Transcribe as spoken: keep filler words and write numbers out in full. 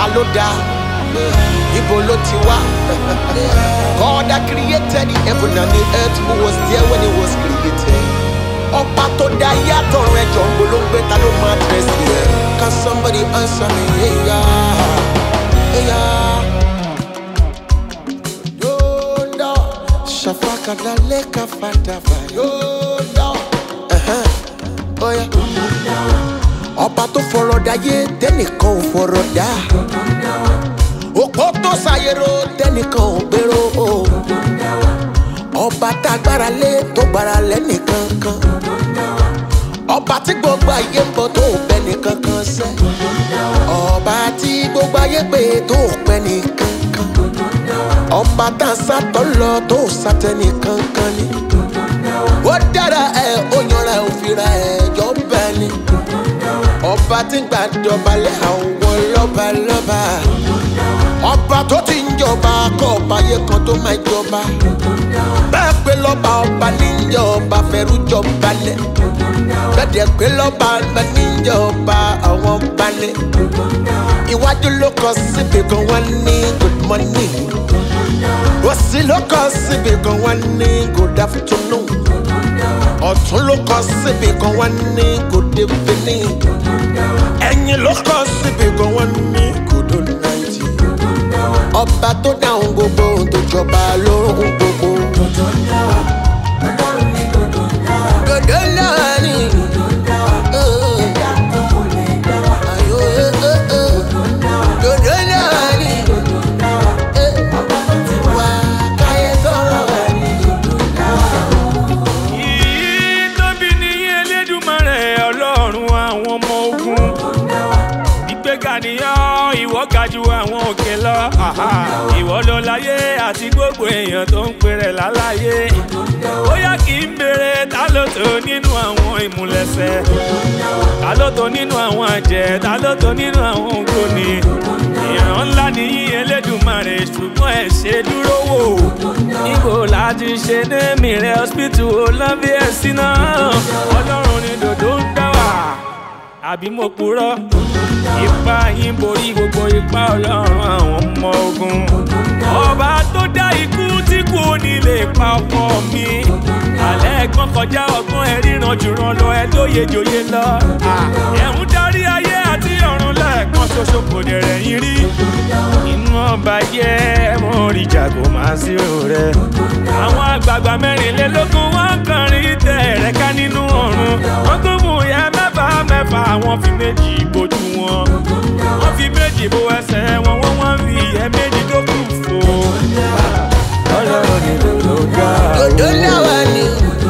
ta ló dá ibo ló ti wá. God that created the heaven and the earth, who was there when it was created. Ọba tó dá ayé àtọ̀run ẹjọ́ ń gbólóńgbé ta ló máa dẹ́sí ẹ̀. Can somebody answer me? Hey, yeah. Hey, yeah. Yoda shafaka daleka fatava. Yoda uh-huh. Oh yeah. Ọba tó fọ̀rọ̀ dáyé tẹ́nìkan ò fọ̀rọ̀ dá. Òpó tó ṣàyẹ̀rò tẹ́nìkan ò gbèrò. Ọba tá gbára lé tó gbára lẹ́nìkan kan. Ọba tí gbogbo ayé ń bọ̀ tó pẹ́ nìkan kan sẹ́. Ọba tí gbogbo ayé pé tó pẹ́ nìkan kan. Ọba tá sátọ́ lọ tó sátẹ́ nìkan kan ni. Ó dára ẹ̀ ó yanra ẹ̀ òfìrà ẹ̀ jọ bẹ́ẹ̀ ni. Ọba tí ń gbàjọba lé àwọn lọ́ba lọ́ba. Ọba tó ti ń jọba kọ́ ọba ayé kan tó máa jọba. Bẹ́ẹ̀ pé lọ́ba ọba níjọba fẹ́rú jọba lẹ̀. Bẹ́ẹ̀ pé lọ́ba ọba níjọba àwọn balẹ̀. Iwájú ló kọ síbi kan wọ́n ní good morning. Òsì ló kọ síbi kan wọ́n ní good afternoon. Ọ̀tún ló kọ síbi kan wọ́n ní good evening. Ẹ̀yìn ló kọ síbi kan wọ́n ní good night. Ọba tó dáhùn gbogbo tó jọba lórúkún gbogbo. Dodo náà ni. Dodo náà ni. Wà káyé sọ̀rọ̀ wà ní. Ìtóbi ni Elédùmarè Ọlọ́run àwọn ọmọ ogun. Ìgbéga nìyàn ìwọ ga jù àwọn òkè lọ. Ìwọ ló láyé àti gbogbo èèyàn tó ń pèrè láláyé. Bóyá kì í bèrè ta ló tó nínú àwọn ìmúlẹ̀sẹ̀. Ta ló tó nínú àwọn àjẹ́, ta ló tó nínú àwọn ògbóni. Ìran ńlá nìyí Elédùmarè ṣùgbọ́n ẹ̀ ṣe dúró wò. Ibo láti ṣe ní mìíràn hospital olóńbí ẹ̀sìn náà. Ọlọ́run ni dòdò ń dá wà. Àbí mo purọ́? Ipa yín borí gbogbo ipa Ọlọ́run àwọn ọmọ ogun. Ọba tó dá ikú tí kò ní lè pa ọkọ mi. Àlẹ́ ẹ̀gbọ́n kọjá ọgbọ́n ẹ̀ ríran jùràn lọ ẹ lóye jòyè lọ. Ẹ̀hún darí ayé àti ọ̀run lẹ́ẹ̀kan ṣoṣo kò dẹ̀rẹ̀ yín rí. Inú ọba yẹ mo rí jago máa sí rẹ̀. Àwọn àgbààgbà mẹ́rìnlélógún wọ́n kọrin tẹ̀ rẹ̀ ká nínú ọ̀run. Wọ́n tó mú ìyá mẹ́fà mẹ́fà wọ́n fi méjì bojú wọn. Wọ́n fi méjì bo ẹsẹ̀ wọn wọ́n wọ́n fi ìyẹ́ méjì tó kù fò. Ọlọ́run ni ló ga. Dodo náà wà ní.